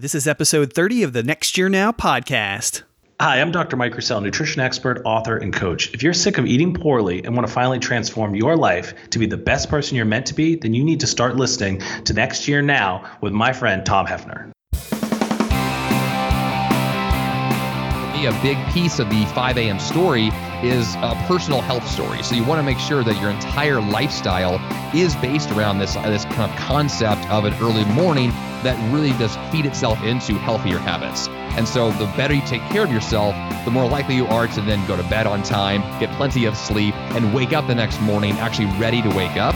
This is episode 30 of the Next Year Now podcast. Hi, I'm Dr. Mike Roussel, nutrition expert, author, and coach. If you're sick of eating poorly and want to finally transform your life to be the best person you're meant to be, then you need to start listening to Next Year Now with my friend Tom Hefner. A big piece of the 5 a.m. story is a personal health story. So you want to make sure that your entire lifestyle is based around this kind of concept of an early morning that really does feed itself into healthier habits. And so the better you take care of yourself, the more likely you are to then go to bed on time, get plenty of sleep, and wake up the next morning actually ready to wake up.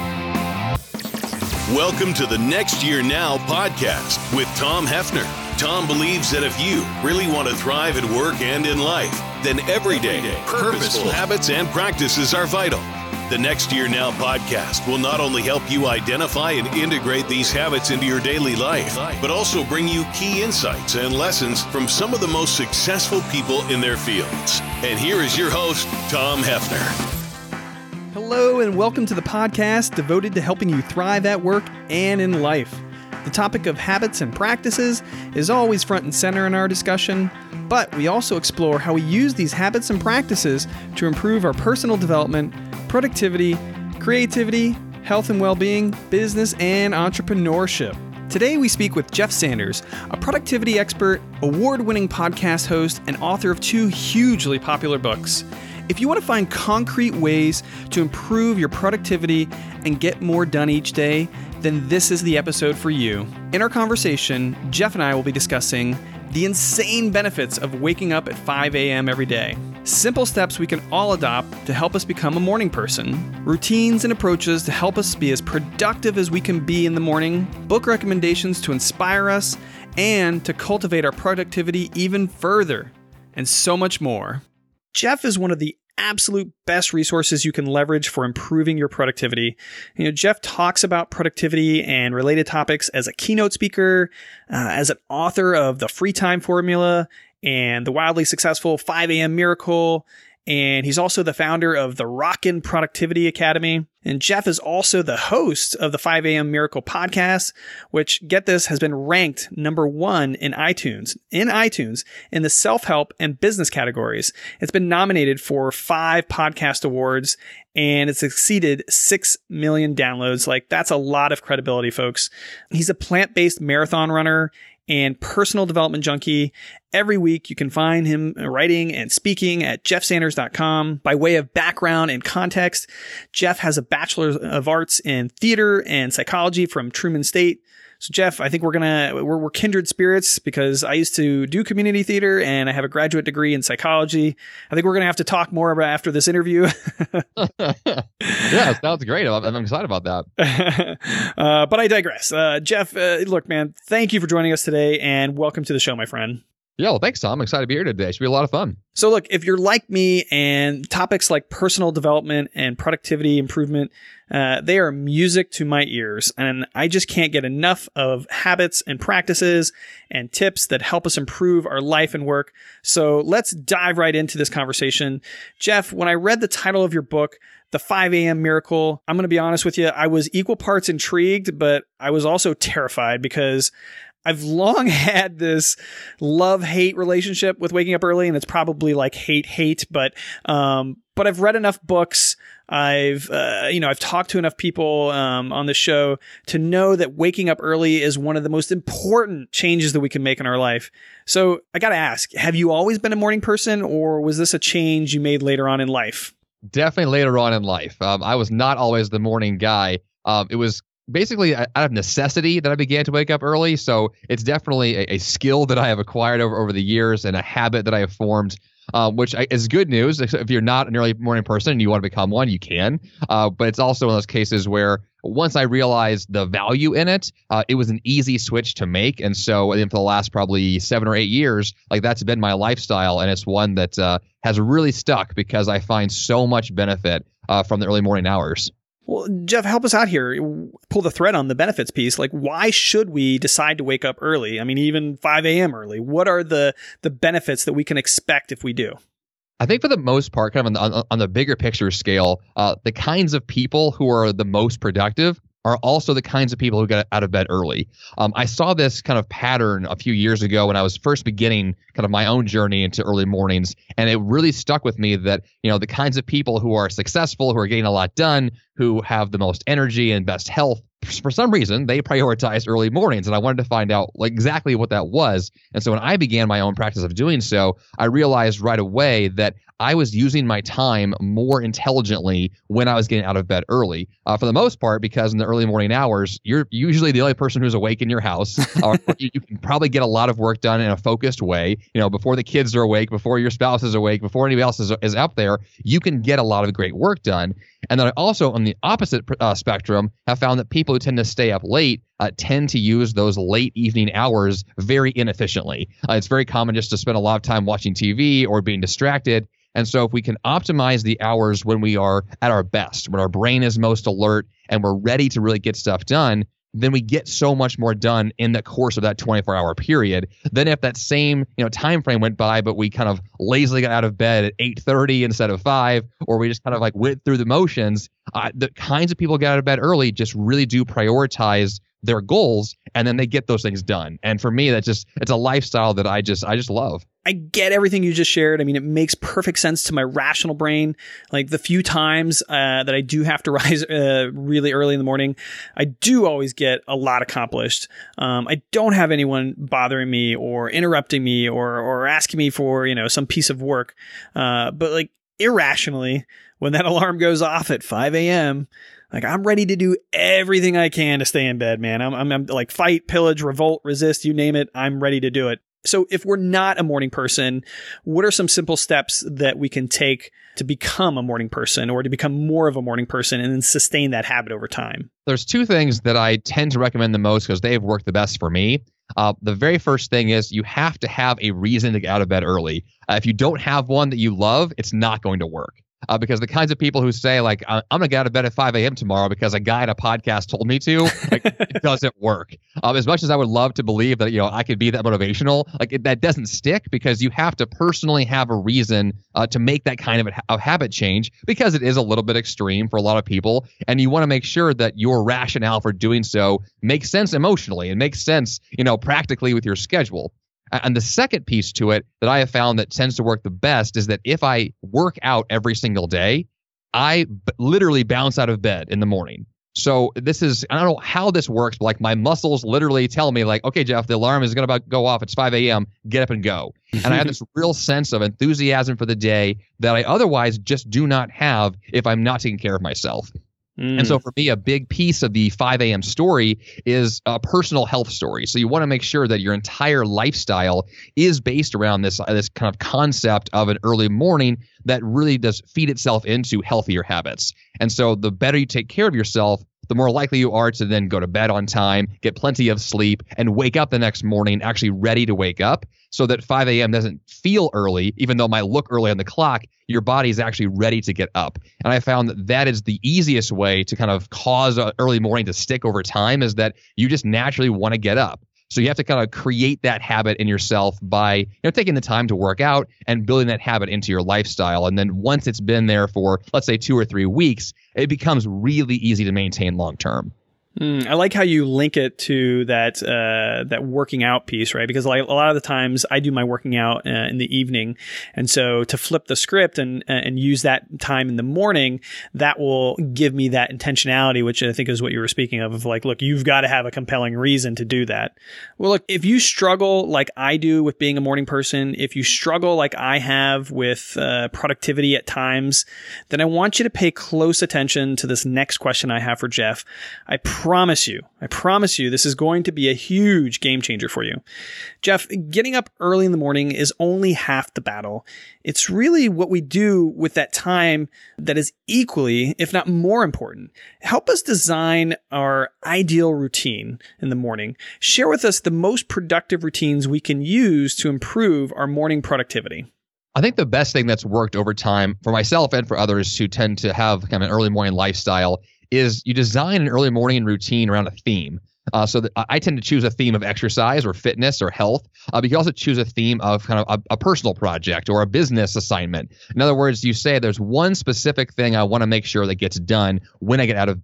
Welcome to the Next Year Now podcast with Tom Hefner. Tom believes that if you really want to thrive at work and in life, then everyday, purposeful habits and practices are vital. The Next Year Now podcast will not only help you identify and integrate these habits into your daily life, but also bring you key insights and lessons from some of the most successful people in their fields. And here is your host, Tom Hefner. Hello and welcome to the podcast devoted to helping you thrive at work and in life. The topic of habits and practices is always front and center in our discussion, but we also explore how we use these habits and practices to improve our personal development, productivity, creativity, health and well-being, business, and entrepreneurship. Today we speak with Jeff Sanders, a productivity expert, award-winning podcast host, and author of 2 hugely popular books. If you want to find concrete ways to improve your productivity and get more done each day, then this is the episode for you. In our conversation, Jeff and I will be discussing the insane benefits of waking up at 5 a.m. every day, simple steps we can all adopt to help us become a morning person, routines and approaches to help us be as productive as we can be in the morning, book recommendations to inspire us, and to cultivate our productivity even further, and so much more. Jeff is one of the absolute best resources you can leverage for improving your productivity. Jeff talks about productivity and related topics as a keynote speaker, as an author of The Free Time Formula and the wildly successful 5 a.m. Miracle. And he's also the founder of the Rockin' Productivity Academy. And Jeff is also the host of the 5 a.m. Miracle podcast, which, get this, has been ranked number 1 in iTunes in the self-help and business categories. It's been nominated for 5 podcast awards, and it's exceeded 6 million downloads. That's a lot of credibility, folks. He's a plant-based marathon runner and personal development junkie. Every week, you can find him writing and speaking at jeffsanders.com. By way of background and context, Jeff has a Bachelor of Arts in Theater and Psychology from Truman State. So Jeff, I think we're kindred spirits because I used to do community theater and I have a graduate degree in psychology. I think we're going to have to talk more about after this interview. Yeah, sounds great. I'm excited about that. But I digress. Jeff, look, man, thank you for joining us today and welcome to the show, my friend. Yeah, well, thanks, Tom. I'm excited to be here today. It should be a lot of fun. So look, if you're like me and topics like personal development and productivity improvement, they are music to my ears. And I just can't get enough of habits and practices and tips that help us improve our life and work. So let's dive right into this conversation. Jeff, when I read the title of your book, The 5 a.m. Miracle, I'm going to be honest with you, I was equal parts intrigued, but I was also terrified because I've long had this love-hate relationship with waking up early, and it's probably like hate, but I've read enough books. I've talked to enough people on the show to know that waking up early is one of the most important changes that we can make in our life. So I got to ask, have you always been a morning person, or was this a change you made later on in life? Definitely later on in life. I was not always the morning guy. It was basically out of necessity that I began to wake up early. So it's definitely a skill that I have acquired over the years and a habit that I have formed, which is good news. If you're not an early morning person and you want to become one, you can. But it's also one of those cases where once I realized the value in it, it was an easy switch to make. And so for the last probably 7 or 8 years, that's been my lifestyle. And it's one that has really stuck because I find so much benefit from the early morning hours. Well, Jeff, help us out here. Pull the thread on the benefits piece. Why should we decide to wake up early? I mean, even 5 a.m. early. What are the benefits that we can expect if we do? I think for the most part, kind of on the bigger picture scale, the kinds of people who are the most productive are also the kinds of people who get out of bed early. I saw this kind of pattern a few years ago when I was first beginning kind of my own journey into early mornings. And it really stuck with me that, the kinds of people who are successful, who are getting a lot done, who have the most energy and best health, for some reason, they prioritize early mornings. And I wanted to find out exactly what that was. And so when I began my own practice of doing so, I realized right away that I was using my time more intelligently when I was getting out of bed early. For the most part, because in the early morning hours, you're usually the only person who's awake in your house. You can probably get a lot of work done in a focused way. Before the kids are awake, before your spouse is awake, before anybody else is up there, you can get a lot of great work done. And then I also, on the opposite spectrum, have found that people who tend to stay up late tend to use those late evening hours very inefficiently. It's very common just to spend a lot of time watching TV or being distracted. And so if we can optimize the hours when we are at our best, when our brain is most alert and we're ready to really get stuff done, then we get so much more done in the course of that 24-hour period. Then if that same time frame went by, but we kind of lazily got out of bed at 8:30 instead of 5, or we just kind of went through the motions, the kinds of people get out of bed early just really do prioritize their goals, and then they get those things done. And for me, it's a lifestyle that I just love. I get everything you just shared. I mean, it makes perfect sense to my rational brain. Like the few times that I do have to rise really early in the morning, I do always get a lot accomplished. I don't have anyone bothering me or interrupting me or asking me for, some piece of work. But irrationally, when that alarm goes off at 5 a.m., I'm ready to do everything I can to stay in bed, man. I'm like fight, pillage, revolt, resist, you name it. I'm ready to do it. So if we're not a morning person, what are some simple steps that we can take to become a morning person or to become more of a morning person and then sustain that habit over time? There's two things that I tend to recommend the most because they have worked the best for me. The very first thing is you have to have a reason to get out of bed early. If you don't have one that you love, it's not going to work. Because the kinds of people who say, I'm going to get out of bed at 5 a.m. tomorrow because a guy in a podcast told me to, it doesn't work. As much as I would love to believe that, I could be that motivational, that doesn't stick because you have to personally have a reason to make that kind of a habit change because it is a little bit extreme for a lot of people. And you want to make sure that your rationale for doing so makes sense emotionally and makes sense, practically with your schedule. And the second piece to it that I have found that tends to work the best is that if I work out every single day, I literally bounce out of bed in the morning. So I don't know how this works, but my muscles literally tell me okay, Jeff, the alarm is going to go off. It's 5 a.m. Get up and go. And I have this real sense of enthusiasm for the day that I otherwise just do not have if I'm not taking care of myself. And so for me, a big piece of the 5 a.m. story is a personal health story. So you want to make sure that your entire lifestyle is based around this kind of concept of an early morning that really does feed itself into healthier habits. And so the better you take care of yourself, the more likely you are to then go to bed on time, get plenty of sleep, and wake up the next morning actually ready to wake up so that 5 a.m. doesn't feel early, even though it might look early on the clock. Your body is actually ready to get up. And I found that is the easiest way to kind of cause an early morning to stick over time is that you just naturally want to get up. So you have to kind of create that habit in yourself by taking the time to work out and building that habit into your lifestyle. And then once it's been there for, let's say, 2 or 3 weeks, it becomes really easy to maintain long term. I like how you link it to that working out piece, right? Because a lot of the times I do my working out in the evening. And so to flip the script and use that time in the morning, that will give me that intentionality, which I think is what you were speaking of look, you've got to have a compelling reason to do that. Well, look, if you struggle like I do with being a morning person, if you struggle like I have with productivity at times, then I want you to pay close attention to this next question I have for Jeff. I promise you, this is going to be a huge game changer for you. Jeff, getting up early in the morning is only half the battle. It's really what we do with that time that is equally, if not more important. Help us design our ideal routine in the morning. Share with us the most productive routines we can use to improve our morning productivity. I think the best thing that's worked over time for myself and for others who tend to have kind of an early morning lifestyle is you design an early morning routine around a theme. So that I tend to choose a theme of exercise or fitness or health. But you can also choose a theme of kind of a personal project or a business assignment. In other words, you say there's one specific thing I want to make sure that gets done when I get out of bed.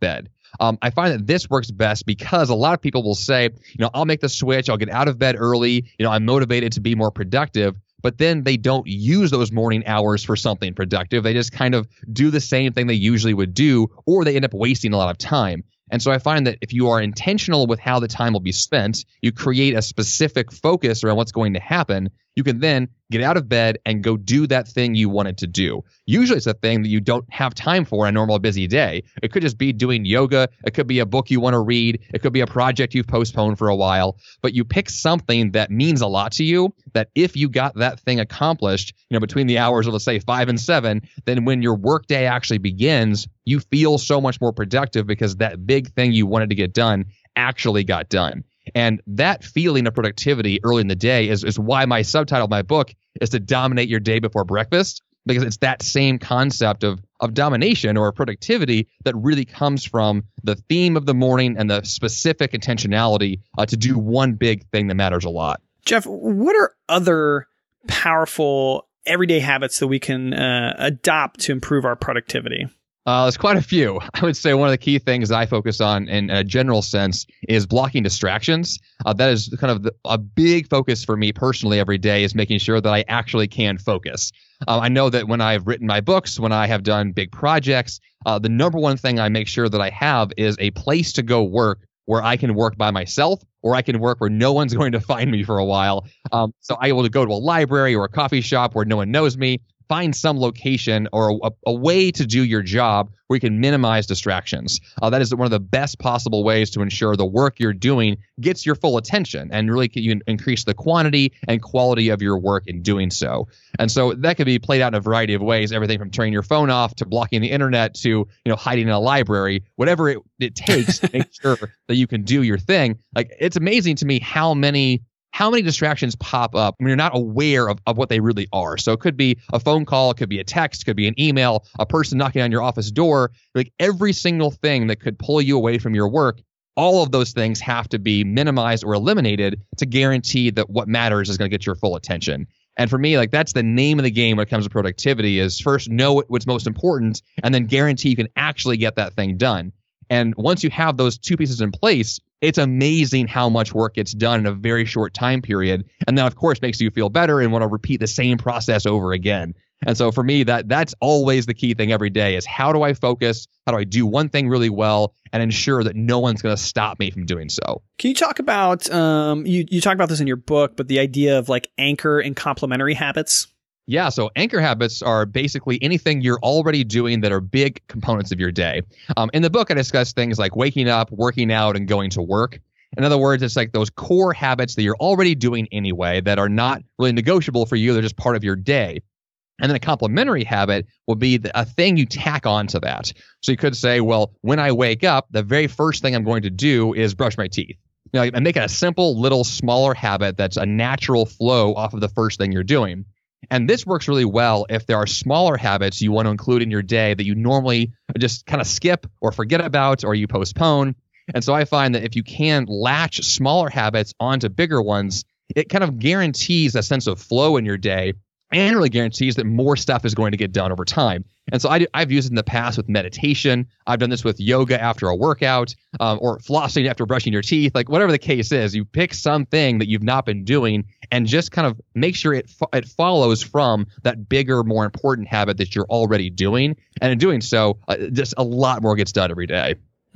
I find that this works best because a lot of people will say, I'll make the switch, I'll get out of bed early, I'm motivated to be more productive. But then they don't use those morning hours for something productive. They just kind of do the same thing they usually would do, or they end up wasting a lot of time. And so I find that if you are intentional with how the time will be spent, you create a specific focus around what's going to happen, you can then get out of bed and go do that thing you wanted to do. Usually it's a thing that you don't have time for in a normal busy day. It could just be doing yoga. It could be a book you want to read. It could be a project you've postponed for a while. But you pick something that means a lot to you, that if you got that thing accomplished, between the hours of, let's say, 5 and 7, then when your workday actually begins, you feel so much more productive because that big thing you wanted to get done actually got done. And that feeling of productivity early in the day is why my subtitle of my book is to dominate your day before breakfast, because it's that same concept of domination or productivity that really comes from the theme of the morning and the specific intentionality to do one big thing that matters a lot. Jeff, what are other powerful everyday habits that we can adopt to improve our productivity? There's quite a few. I would say one of the key things that I focus on in a general sense is blocking distractions. That is kind of a big focus for me personally every day, is making sure that I actually can focus. I know that when I've written my books, when I have done big projects, the number one thing I make sure that I have is a place to go work where I can work by myself, or I can work where no one's going to find me for a while. So I will go to a library or a coffee shop where no one knows me. Find some location or a way to do your job where you can minimize distractions. That is one of the best possible ways to ensure the work you're doing gets your full attention, and really you can increase the quantity and quality of your work in doing so. And so that could be played out in a variety of ways, everything from turning your phone off to blocking the internet to hiding in a library, whatever it takes to make sure that you can do your thing. Like, it's amazing to me how many distractions pop up when you're not aware of what they really are. So it could be a phone call, it could be a text, it could be an email, a person knocking on your office door. Like, every single thing that could pull you away from your work, all of those things have to be minimized or eliminated to guarantee that what matters is going to get your full attention. And for me, that's the name of the game when it comes to productivity, is first know what's most important and then guarantee you can actually get that thing done. And once you have those two pieces in place, it's amazing how much work gets done in a very short time period. And that, of course, makes you feel better and want to repeat the same process over again. And so for me, that's always the key thing every day, is how do I focus? How do I do one thing really well and ensure that no one's going to stop me from doing so? Can you talk about, you talk about this in your book, but the idea of anchor and complementary habits? Yeah, so anchor habits are basically anything you're already doing that are big components of your day. In the book, I discuss things like waking up, working out, and going to work. In other words, it's like those core habits that you're already doing anyway that are not really negotiable for you. They're just part of your day. And then a complementary habit will be a thing you tack on to that. So you could say, well, when I wake up, the very first thing I'm going to do is brush my teeth. And make it a simple, little, smaller habit that's a natural flow off of the first thing you're doing. And this works really well if there are smaller habits you want to include in your day that you normally just kind of skip or forget about or you postpone. And so I find that if you can latch smaller habits onto bigger ones, it kind of guarantees a sense of flow in your day and really guarantees that more stuff is going to get done over time. And so I've used it in the past with meditation. I've done this with yoga after a workout, or flossing after brushing your teeth. Whatever the case is, you pick something that you've not been doing and just kind of make sure it follows from that bigger, more important habit that you're already doing. And in doing so, just a lot more gets done every day.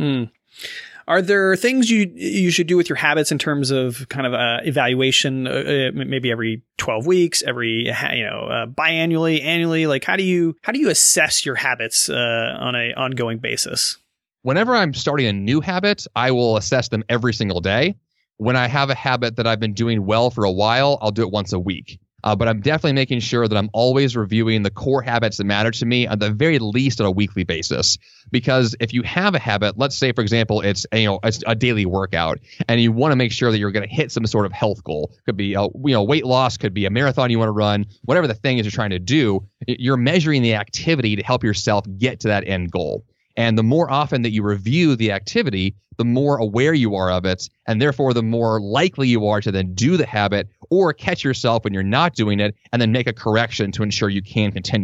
Are there things you should do with your habits in terms of kind of evaluation, maybe every 12 weeks, every biannually, annually? How do you assess your habits on an ongoing basis? Whenever I'm starting a new habit, I will assess them every single day. When I have a habit that I've been doing well for a while, I'll do it once a week. But I'm definitely making sure that I'm always reviewing the core habits that matter to me at the very least on a weekly basis. Because if you have a habit, let's say, for example, it's a daily workout, and you want to make sure that you're going to hit some sort of health goal. Could be weight loss, could be a marathon you want to run, whatever the thing is you're trying to do. You're measuring the activity to help yourself get to that end goal. And the more often that you review the activity, the more aware you are of it, and therefore the more likely you are to then do the habit or catch yourself when you're not doing it and then make a correction to ensure you can continue it.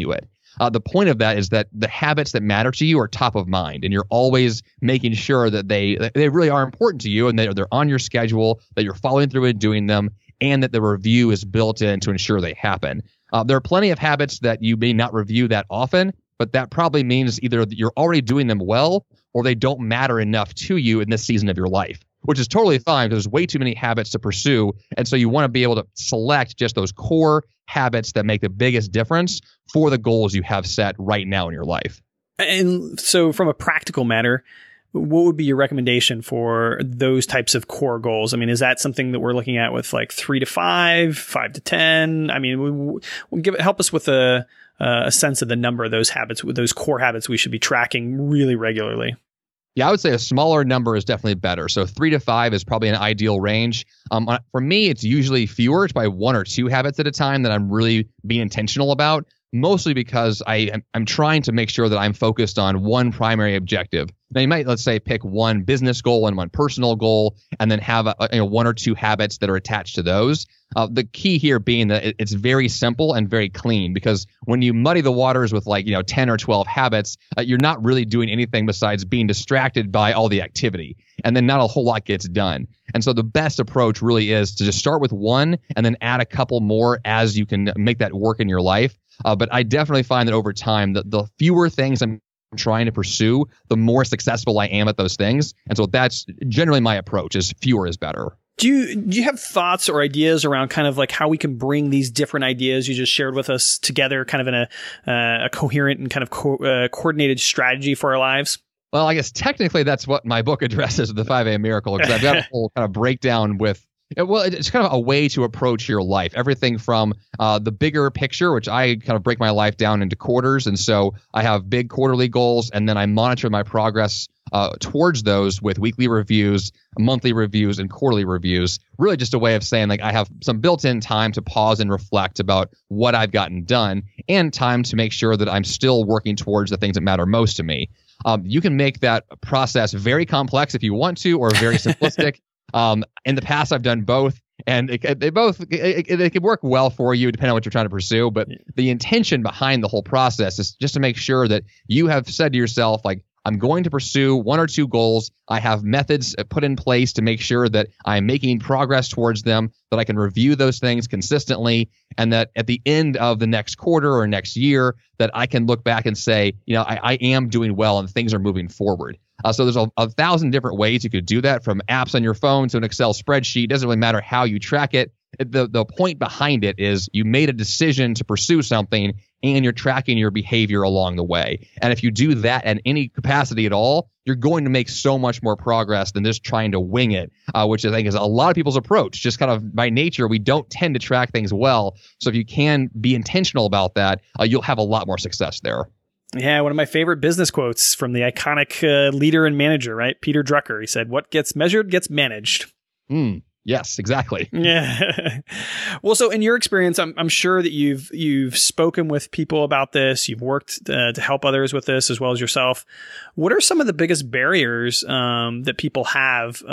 The point of that is that the habits that matter to you are top of mind, and you're always making sure that they really are important to you, and they're on your schedule, that you're following through and doing them, and that the review is built in to ensure they happen. There are plenty of habits that you may not review that often, but that probably means either you're already doing them well or they don't matter enough to you in this season of your life, which is totally fine because there's way too many habits to pursue. And so you want to be able to select just those core habits that make the biggest difference for the goals you have set right now in your life. And so from a practical matter, what would be your recommendation for those types of core goals? I mean, is that something that we're looking at with like 3 to 5, 5 to 10? I mean, help us with a sense of the number of those habits, those core habits we should be tracking really regularly. Yeah, I would say a smaller number is definitely better. So 3 to 5 is probably an ideal range. For me, it's usually fewer. It's probably 1 or 2 habits at a time that I'm really being intentional about, mostly because I'm trying to make sure that I'm focused on one primary objective. Now, you might, let's say, pick one business goal and one personal goal, and then have 1 or 2 habits that are attached to those. The key here being that it's very simple and very clean, because when you muddy the waters with 10 or 12 habits, you're not really doing anything besides being distracted by all the activity, and then not a whole lot gets done. And so the best approach really is to just start with one and then add a couple more as you can make that work in your life. But I definitely find that over time, the fewer things I'm trying to pursue, the more successful I am at those things. And so that's generally my approach, is fewer is better. Do you have thoughts or ideas around kind of like how we can bring these different ideas you just shared with us together kind of in a coherent and kind of coordinated strategy for our lives? Well, I guess technically that's what my book addresses, the 5 a.m. Miracle, because I've got a whole kind of breakdown with, well, it's kind of a way to approach your life. Everything from the bigger picture, which I kind of break my life down into quarters. And so I have big quarterly goals, and then I monitor my progress towards those with weekly reviews, monthly reviews, and quarterly reviews. Really just a way of saying, like, I have some built-in time to pause and reflect about what I've gotten done, and time to make sure that I'm still working towards the things that matter most to me. You can make that process very complex if you want to, or very simplistic. In the past, I've done both, and they can work well for you depending on what you're trying to pursue. But the intention behind the whole process is just to make sure that you have said to yourself, like, I'm going to pursue 1 or 2 goals. I have methods put in place to make sure that I'm making progress towards them, that I can review those things consistently, and that at the end of the next quarter or next year, that I can look back and say, I am doing well and things are moving forward. So there's a 1,000 different ways you could do that, from apps on your phone to an Excel spreadsheet. It doesn't really matter how you track it. The point behind it is you made a decision to pursue something, and you're tracking your behavior along the way. And if you do that in any capacity at all, you're going to make so much more progress than just trying to wing it, which I think is a lot of people's approach. Just kind of by nature, we don't tend to track things well. So if you can be intentional about that, you'll have a lot more success there. Yeah, one of my favorite business quotes from the iconic leader and manager, right? Peter Drucker. He said, "What gets measured gets managed." Yes, exactly. Yeah. Well, so in your experience, I'm sure that you've spoken with people about this. You've worked to help others with this as well as yourself. What are some of the biggest barriers that people have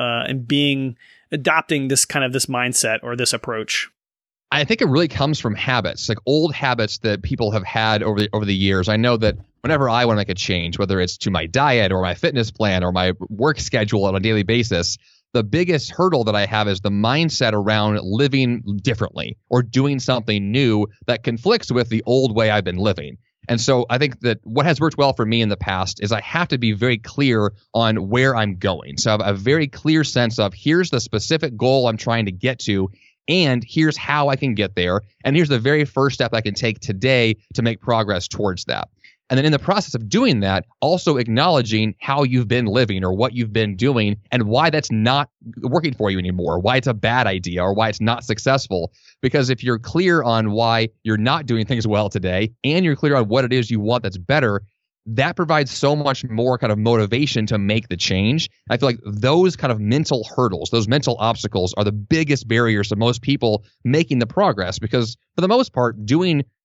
in adopting this mindset or this approach? I think it really comes from habits, like old habits that people have had over the years. I know that whenever I want to make a change, whether it's to my diet or my fitness plan or my work schedule on a daily basis, the biggest hurdle that I have is the mindset around living differently or doing something new that conflicts with the old way I've been living. And so I think that what has worked well for me in the past is I have to be very clear on where I'm going. So I have a very clear sense of, here's the specific goal I'm trying to get to, and here's how I can get there, and here's the very first step I can take today to make progress towards that. And then in the process of doing that, also acknowledging how you've been living or what you've been doing and why that's not working for you anymore, why it's a bad idea or why it's not successful. Because if you're clear on why you're not doing things well today, and you're clear on what it is you want that's better, that provides so much more kind of motivation to make the change. I feel like those kind of mental hurdles, those mental obstacles, are the biggest barriers to most people making the progress, because for the most part, doing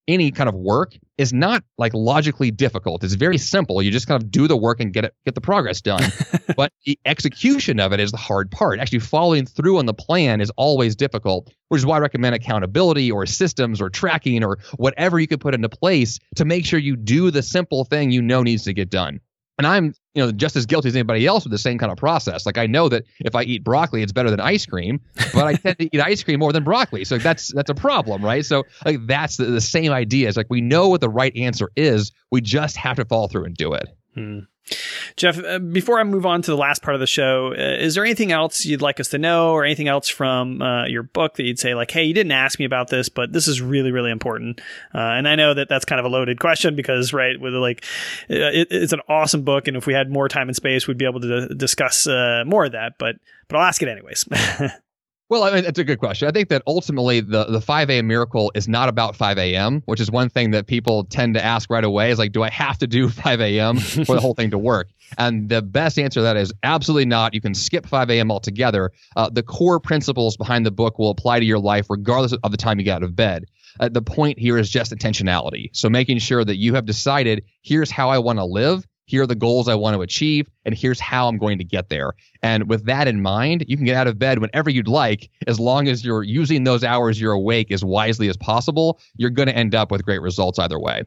any kind of work is not like logically difficult. It's very simple. You just kind of do the work and get the progress done. But the execution of it is the hard part. Actually following through on the plan is always difficult, which is why I recommend accountability or systems or tracking or whatever you could put into place to make sure you do the simple thing you know needs to get done. And I'm, just as guilty as anybody else with the same kind of process. Like I know that if I eat broccoli, it's better than ice cream, but I tend to eat ice cream more than broccoli. So that's a problem, right? So like that's the same idea. It's like we know what the right answer is. We just have to follow through and do it. Jeff, before I move on to the last part of the show, is there anything else you'd like us to know or anything else from your book that you'd say like, hey, you didn't ask me about this, but this is really, really important? And I know that that's kind of a loaded question because, right, with it's an awesome book. And if we had more time and space, we'd be able to discuss more of that. But I'll ask it anyways. Well, I mean, it's a good question. I think that ultimately the 5 a.m. miracle is not about 5 a.m., which is one thing that people tend to ask right away is like, do I have to do 5 a.m. for the whole thing to work? And the best answer to that is absolutely not. You can skip 5 a.m. altogether. The core principles behind the book will apply to your life regardless of the time you get out of bed. The point here is just intentionality. So making sure that you have decided, here's how I want to live. Here are the goals I want to achieve, and here's how I'm going to get there. And with that in mind, you can get out of bed whenever you'd like, as long as you're using those hours you're awake as wisely as possible. You're going to end up with great results either way.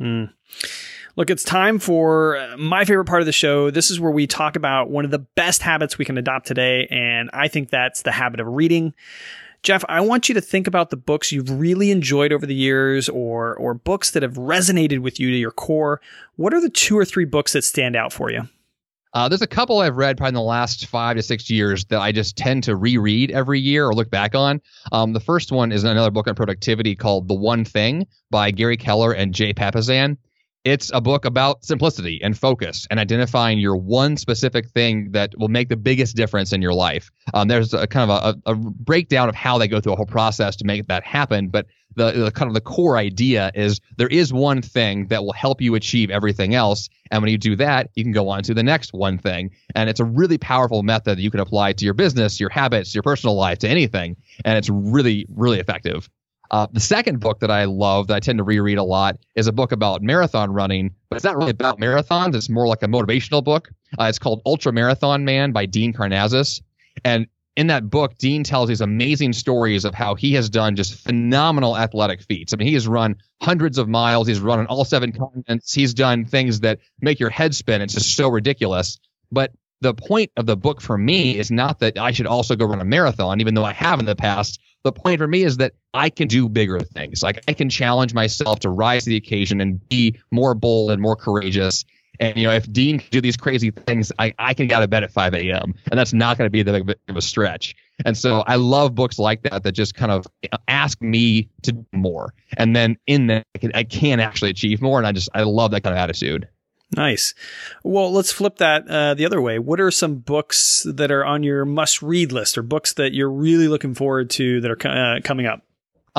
Look, it's time for my favorite part of the show. This is where we talk about one of the best habits we can adopt today, and I think that's the habit of reading. Jeff, I want you to think about the books you've really enjoyed over the years or books that have resonated with you to your core. What are the 2 or 3 books that stand out for you? There's a couple I've read probably in the last 5 to 6 years that I just tend to reread every year or look back on. The first one is another book on productivity called The One Thing by Gary Keller and Jay Papasan. It's a book about simplicity and focus and identifying your one specific thing that will make the biggest difference in your life. There's a kind of a breakdown of how they go through a whole process to make that happen. But the kind of the core idea is there is one thing that will help you achieve everything else. And when you do that, you can go on to the next one thing. And it's a really powerful method that you can apply to your business, your habits, your personal life, to anything. And it's really, really effective. The second book that I love that I tend to reread a lot is a book about marathon running, but it's not really about marathons. It's more like a motivational book. It's called Ultra Marathon Man by Dean Karnazes. And in that book, Dean tells these amazing stories of how he has done just phenomenal athletic feats. I mean, he has run hundreds of miles. He's run on all 7 continents. He's done things that make your head spin. It's just so ridiculous. But the point of the book for me is not that I should also go run a marathon, even though I have in the past. The point for me is that I can do bigger things. Like I can challenge myself to rise to the occasion and be more bold and more courageous. And, if Dean can do these crazy things, I can get out of bed at 5 a.m. And that's not going to be that big of a stretch. And so I love books like that just kind of ask me to do more. And then in that, I can actually achieve more. And I love that kind of attitude. Nice. Well, let's flip that the other way. What are some books that are on your must-read list or books that you're really looking forward to that are coming up?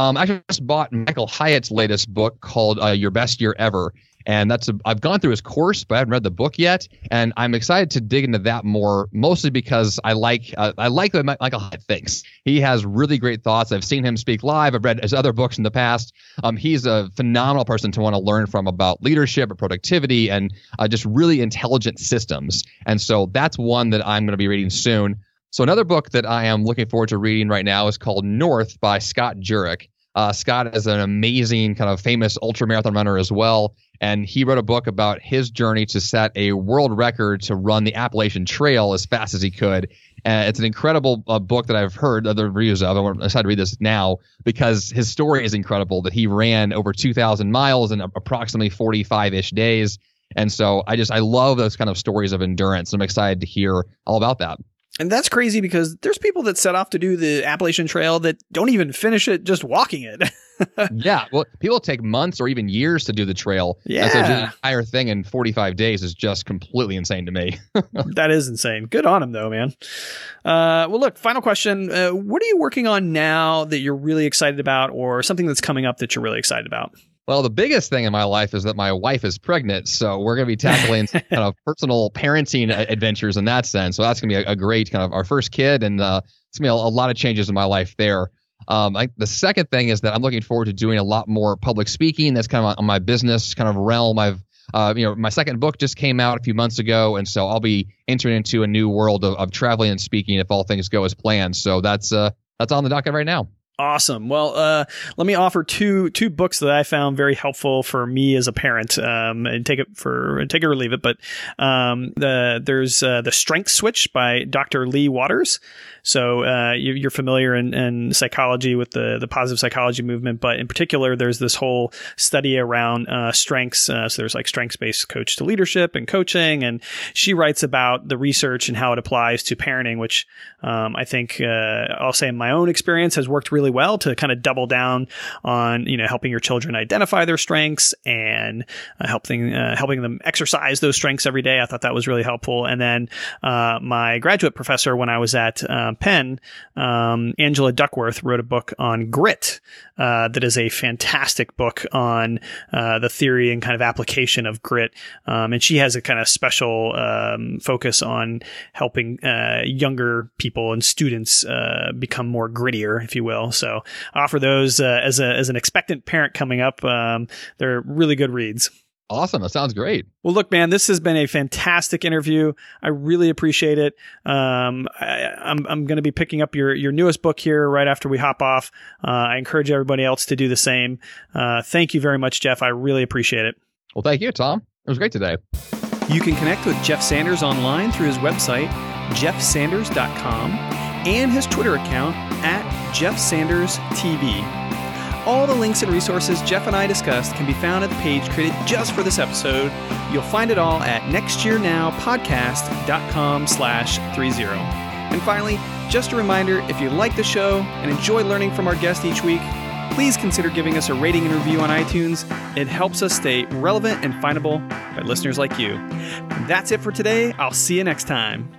I just bought Michael Hyatt's latest book called Your Best Year Ever. And I've gone through his course, but I haven't read the book yet. And I'm excited to dig into that more, mostly because I like what Michael Hyatt thinks. He has really great thoughts. I've seen him speak live. I've read his other books in the past. He's a phenomenal person to want to learn from about leadership and productivity and just really intelligent systems. And so that's one that I'm going to be reading soon. So another book that I am looking forward to reading right now is called North by Scott Jurek. Scott is an amazing kind of famous ultramarathon runner as well. And he wrote a book about his journey to set a world record to run the Appalachian Trail as fast as he could. It's an incredible book that I've heard other reviews of. I decided to read this now because his story is incredible, that he ran over 2,000 miles in approximately 45-ish days. And so I love those kind of stories of endurance. I'm excited to hear all about that. And that's crazy because there's people that set off to do the Appalachian Trail that don't even finish it just walking it. Yeah. Well, people take months or even years to do the trail. Yeah. And so the entire thing in 45 days is just completely insane to me. That is insane. Good on him, though, man. Well, look, final question. What are you working on now that you're really excited about, or something that's coming up that you're really excited about? Well, the biggest thing in my life is that my wife is pregnant. So we're going to be tackling some kind of personal parenting adventures in that sense. So that's going to be a great kind of our first kid. And it's going to be a lot of changes in my life there. The second thing is that I'm looking forward to doing a lot more public speaking. That's kind of on my business kind of realm. I've my second book just came out a few months ago, and so I'll be entering into a new world of traveling and speaking if all things go as planned. So that's on the docket right now. Awesome. Well, let me offer two books that I found very helpful for me as a parent. And take it or leave it. But there's The Strength Switch by Dr. Lee Waters. So you're familiar in psychology with the positive psychology movement, but in particular, there's this whole study around strengths. So there's like strengths-based coach to leadership and coaching, and she writes about the research and how it applies to parenting, which I think I'll say in my own experience has worked really well to kind of double down on helping your children identify their strengths and helping them exercise those strengths every day. I thought that was really helpful. And then my graduate professor when I was at Penn, Angela Duckworth, wrote a book on grit that is a fantastic book on the theory and kind of application of grit. And she has a kind of special focus on helping younger people and students become more grittier, if you will. So I offer those as an expectant parent coming up. They're really good reads. Awesome. That sounds great. Well, look, man, this has been a fantastic interview. I really appreciate it. I'm going to be picking up your newest book here right after we hop off. I encourage everybody else to do the same. Thank you very much, Jeff. I really appreciate it. Well, thank you, Tom. It was great today. You can connect with Jeff Sanders online through his website, jeffsanders.com, and his Twitter account @JeffSandersTV. All the links and resources Jeff and I discussed can be found at the page created just for this episode. You'll find it all at nextyearnowpodcast.com/30. And finally, just a reminder, if you like the show and enjoy learning from our guest each week, please consider giving us a rating and review on iTunes. It helps us stay relevant and findable by listeners like you. That's it for today. I'll see you next time.